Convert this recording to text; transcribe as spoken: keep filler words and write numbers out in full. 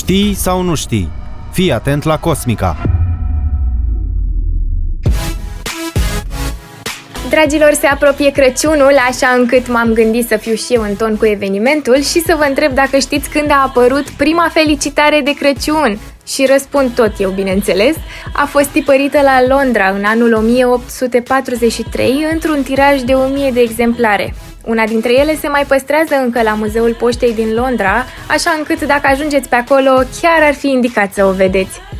Știi sau nu știi? Fii atent la Cosmica! Dragilor, se apropie Crăciunul, așa încât m-am gândit să fiu și eu în ton cu evenimentul și să vă întreb dacă știți când a apărut prima felicitare de Crăciun. Și răspund tot eu, bineînțeles. A fost tipărită la Londra în anul o mie opt sute patruzeci și trei într-un tiraj de o mie de exemplare. Una dintre ele se mai păstrează încă la Muzeul Poștei din Londra, așa încât dacă ajungeți pe acolo, chiar ar fi indicat să o vedeți.